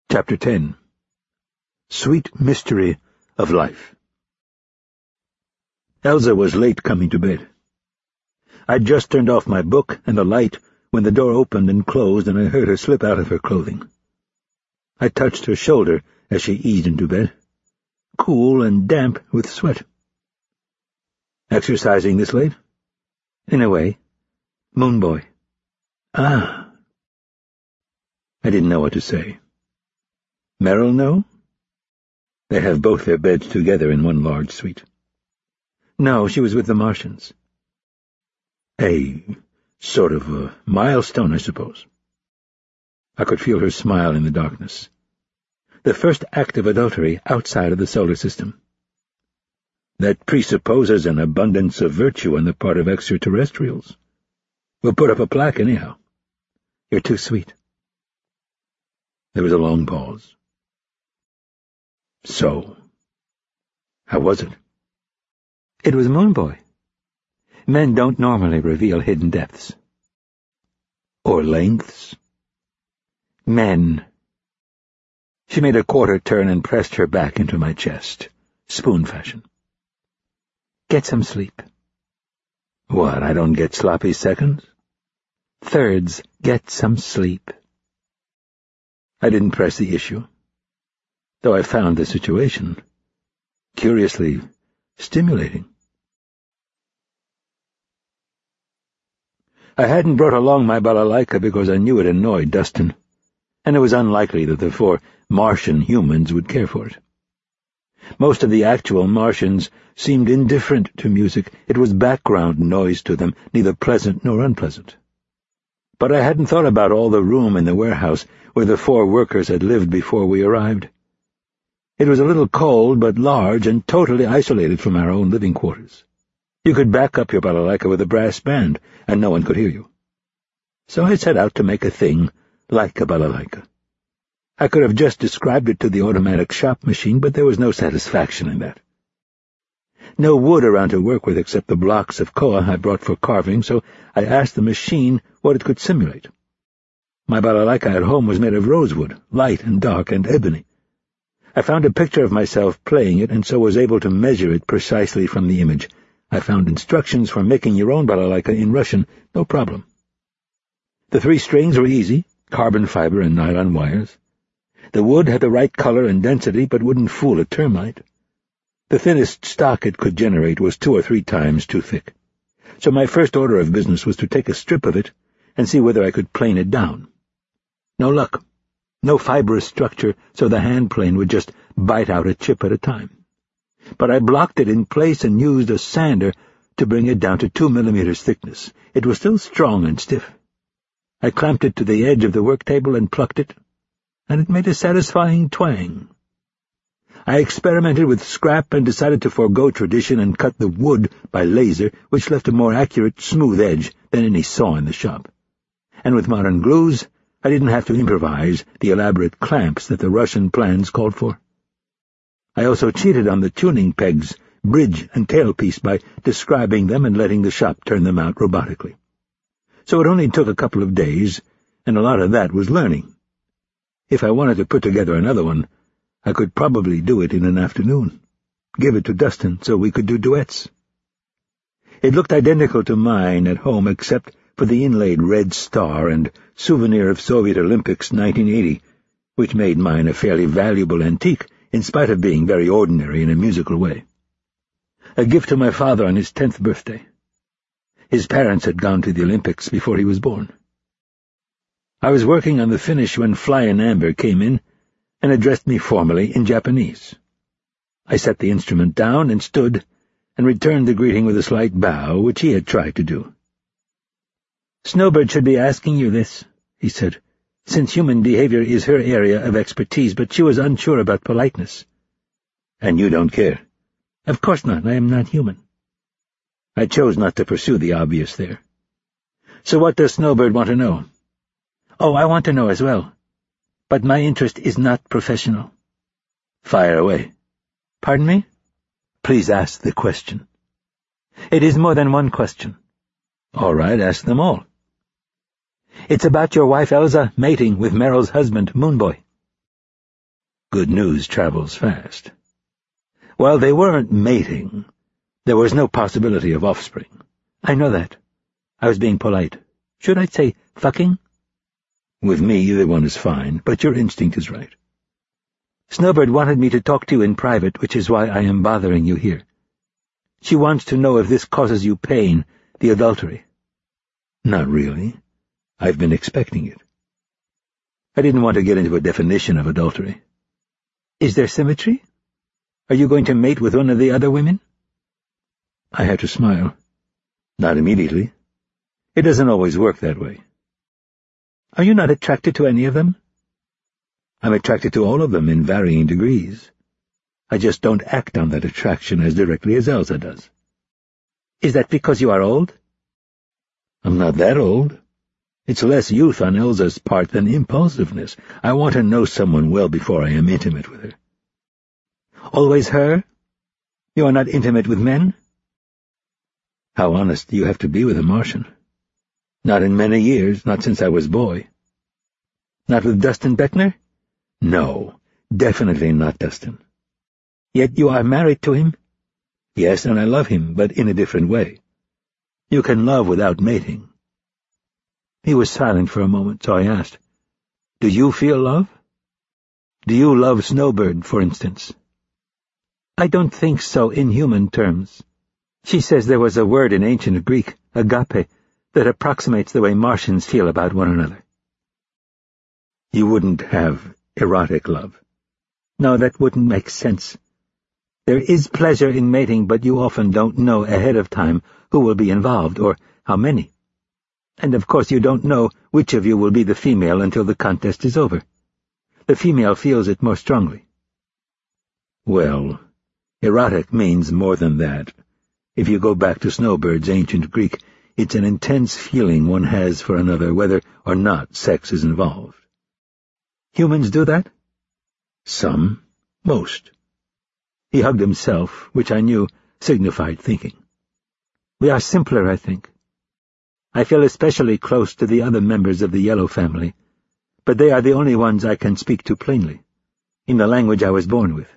Chapter 10. Sweet Mystery of Life. Elsa was late coming to bed. I'd just turned off my book and the light when the door opened and closed, and I heard her slip out of her clothing. I touched her shoulder as she eased into bed, cool and damp with sweat. Exercising this late? In a way. Moon boy. Ah. I didn't know what to say. Meryl know? They have both their beds together in one large suite. No, she was with the Martians. A sort of a milestone, I suppose. I could feel her smile in the darkness. The first act of adultery outside of the solar system. That presupposes an abundance of virtue on the part of extraterrestrials. We'll put up a plaque anyhow. You're too sweet. There was a long pause. So, how was it? It was Moon Boy. Men don't normally reveal hidden depths. Or lengths? Men. She made a quarter turn and pressed her back into my chest, spoon fashion. Get some sleep. What, I don't get sloppy seconds? Thirds, get some sleep. I didn't press the issue, though I found the situation curiously stimulating. I hadn't brought along my balalaika because I knew it annoyed Dustin, and it was unlikely that the 4 Martian humans would care for it. Most of the actual Martians seemed indifferent to music. It was background noise to them, neither pleasant nor unpleasant. But I hadn't thought about all the room in the warehouse where the 4 workers had lived before we arrived. It was a little cold, but large and totally isolated from our own living quarters. You could back up your balalaika with a brass band, and no one could hear you. So I set out to make a thing like a balalaika. I could have just described it to the automatic shop machine, but there was no satisfaction in that. No wood around to work with except the blocks of koa I brought for carving, so I asked the machine what it could simulate. My balalaika at home was made of rosewood, light and dark and ebony. I found a picture of myself playing it, and so was able to measure it precisely from the image. I found instructions for making your own balalaika in Russian, no problem. The 3 strings were easy, carbon fiber and nylon wires. The wood had the right color and density, but wouldn't fool a termite. The thinnest stock it could generate was 2 or 3 times too thick. So my first order of business was to take a strip of it and see whether I could plane it down. No luck. No fibrous structure, so the hand plane would just bite out a chip at a time. But I blocked it in place and used a sander to bring it down to 2 millimeters thickness. It was still strong and stiff. I clamped it to the edge of the work table and plucked it, and it made a satisfying twang. I experimented with scrap and decided to forego tradition and cut the wood by laser, which left a more accurate, smooth edge than any saw in the shop. And with modern glues, I didn't have to improvise the elaborate clamps that the Russian plans called for. I also cheated on the tuning pegs, bridge and tailpiece by describing them and letting the shop turn them out robotically. So it only took a couple of days, and a lot of that was learning. If I wanted to put together another one, I could probably do it in an afternoon. Give it to Dustin so we could do duets. It looked identical to mine at home except for the inlaid red star and souvenir of Soviet Olympics 1980, which made mine a fairly valuable antique, in spite of being very ordinary in a musical way. A gift to my father on his 10th birthday. His parents had gone to the Olympics before he was born. I was working on the finish when Flying Amber came in and addressed me formally in Japanese. I set the instrument down and stood and returned the greeting with a slight bow, which he had tried to do. "Snowbird should be asking you this," he said, "since human behavior is her area of expertise, but she was unsure about politeness." "And you don't care?" "Of course not. I am not human." I chose not to pursue the obvious there. "So what does Snowbird want to know?" "Oh, I want to know as well. But my interest is not professional." "Fire away." "Pardon me?" "Please ask the question." "It is more than one question." "All right, ask them all." It's about your wife Elsa mating with Meryl's husband, Moon Boy. Good news travels fast. While they weren't mating, there was no possibility of offspring. I know that. I was being polite. Should I say fucking? With me, either one is fine, but your instinct is right. Snowbird wanted me to talk to you in private, which is why I am bothering you here. She wants to know if this causes you pain, the adultery. Not really. I've been expecting it. I didn't want to get into a definition of adultery. Is there symmetry? Are you going to mate with one of the other women? I had to smile. Not immediately. It doesn't always work that way. Are you not attracted to any of them? I'm attracted to all of them in varying degrees. I just don't act on that attraction as directly as Elsa does. Is that because you are old? I'm not that old. It's less youth on Elsa's part than impulsiveness. I want to know someone well before I am intimate with her. Always her? You are not intimate with men? How honest do you have to be with a Martian? Not in many years, not since I was boy. Not with Dustin Beckner? No, definitely not Dustin. Yet you are married to him? Yes, and I love him, but in a different way. You can love without mating. He was silent for a moment, so I asked, Do you feel love? Do you love Snowbird, for instance? I don't think so in human terms. She says there was a word in ancient Greek, agape, that approximates the way Martians feel about one another. You wouldn't have erotic love? No, that wouldn't make sense. There is pleasure in mating, but you often don't know ahead of time who will be involved, or how many. And of course you don't know which of you will be the female until the contest is over. The female feels it more strongly. Well, erotic means more than that. If you go back to Snowbird's ancient Greek, it's an intense feeling one has for another, whether or not sex is involved. Humans do that? Some. Most. He hugged himself, which I knew signified thinking. We are simpler, I think. I feel especially close to the other members of the Yellow family, but they are the only ones I can speak to plainly, in the language I was born with.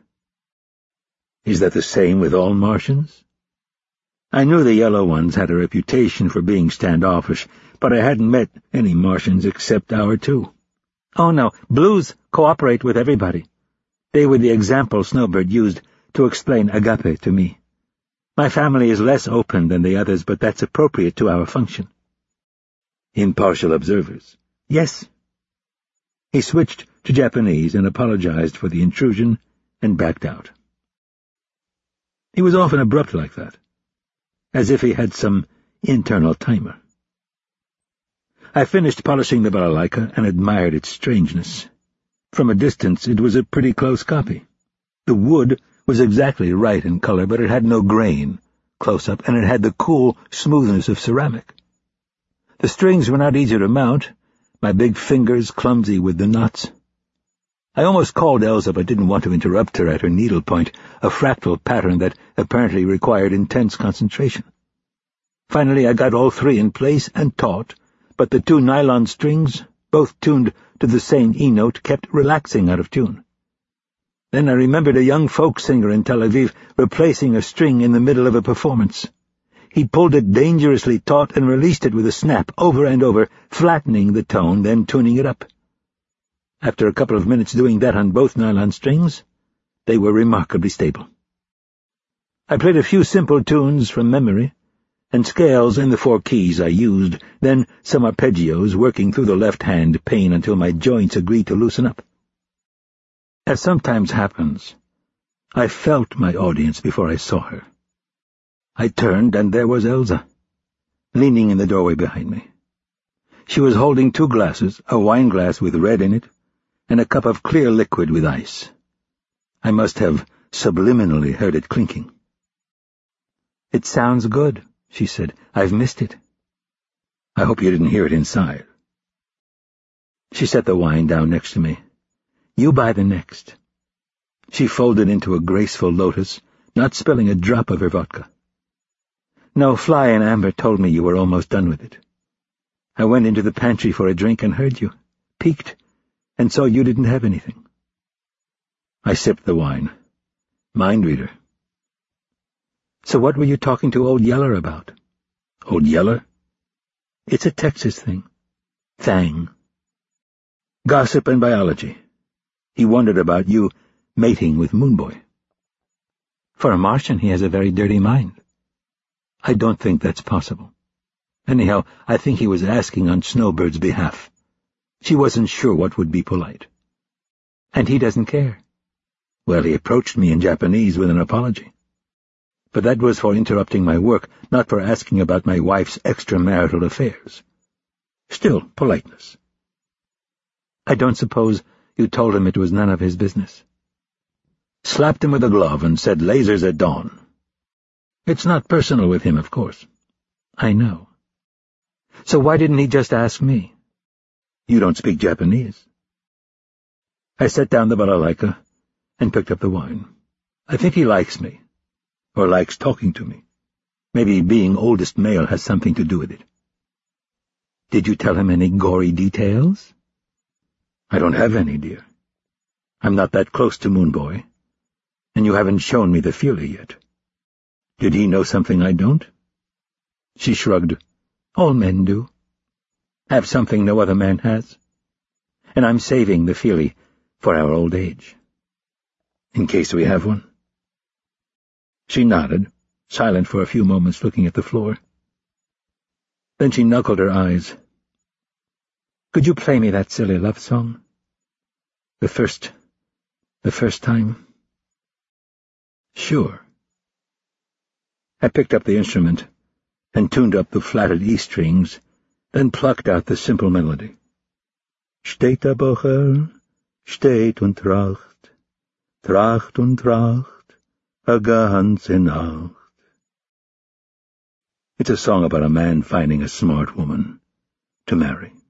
Is that the same with all Martians? I knew the Yellow ones had a reputation for being standoffish, but I hadn't met any Martians except our two. Oh no, Blues cooperate with everybody. They were the example Snowbird used to explain agape to me. My family is less open than the others, but that's appropriate to our function. Impartial observers? Yes. He switched to Japanese and apologized for the intrusion and backed out. He was often abrupt like that, as if he had some internal timer. I finished polishing the balalaika and admired its strangeness. From a distance, it was a pretty close copy. The wood was exactly right in color, but it had no grain, close up, and it had the cool smoothness of ceramic. The strings were not easy to mount, my big fingers clumsy with the knots. I almost called Elsa, but didn't want to interrupt her at her needlepoint, a fractal pattern that apparently required intense concentration. Finally, I got all three in place and taut, but the two nylon strings, both tuned to the same E note, kept relaxing out of tune. Then I remembered a young folk singer in Tel Aviv replacing a string in the middle of a performance. He pulled it dangerously taut and released it with a snap, over and over, flattening the tone, then tuning it up. After a couple of minutes doing that on both nylon strings, they were remarkably stable. I played a few simple tunes from memory, and scales in the 4 keys I used, then some arpeggios, working through the left-hand pane until my joints agreed to loosen up. As sometimes happens, I felt my audience before I saw her. I turned, and there was Elsa, leaning in the doorway behind me. She was holding 2 glasses, a wine glass with red in it, and a cup of clear liquid with ice. I must have subliminally heard it clinking. "It sounds good," she said. "I've missed it." "I hope you didn't hear it inside." She set the wine down next to me. "You buy the next." She folded into a graceful lotus, not spilling a drop of her vodka. "No, Fly and Amber told me you were almost done with it. I went into the pantry for a drink and heard you, peeked, and saw you didn't have anything." I sipped the wine. Mind reader. So what were you talking to Old Yeller about? Old Yeller? It's a Texas thing. Thang. Gossip and biology. He wondered about you mating with Moonboy. For a Martian, he has a very dirty mind. I don't think that's possible. Anyhow, I think he was asking on Snowbird's behalf. She wasn't sure what would be polite. And he doesn't care. Well, he approached me in Japanese with an apology. But that was for interrupting my work, not for asking about my wife's extramarital affairs. Still, politeness. I don't suppose you told him it was none of his business. Slapped him with a glove and said lasers at dawn. It's not personal with him, of course. I know. So why didn't he just ask me? You don't speak Japanese. I set down the balalaika and picked up the wine. I think he likes me, or likes talking to me. Maybe being oldest male has something to do with it. Did you tell him any gory details? I don't have any, dear. I'm not that close to Moonboy, and you haven't shown me the feeler yet. Did he know something I don't? She shrugged. All men do. Have something no other man has. And I'm saving the feely for our old age. In case we have one. She nodded, silent for a few moments looking at the floor. Then she knuckled her eyes. Could you play me that silly love song? The first time? Sure. I picked up the instrument and tuned up the flatted E strings, then plucked out the simple melody. Steht der Bocher, steht und tracht, tracht und tracht, a ganze Nacht. It's a song about a man finding a smart woman to marry.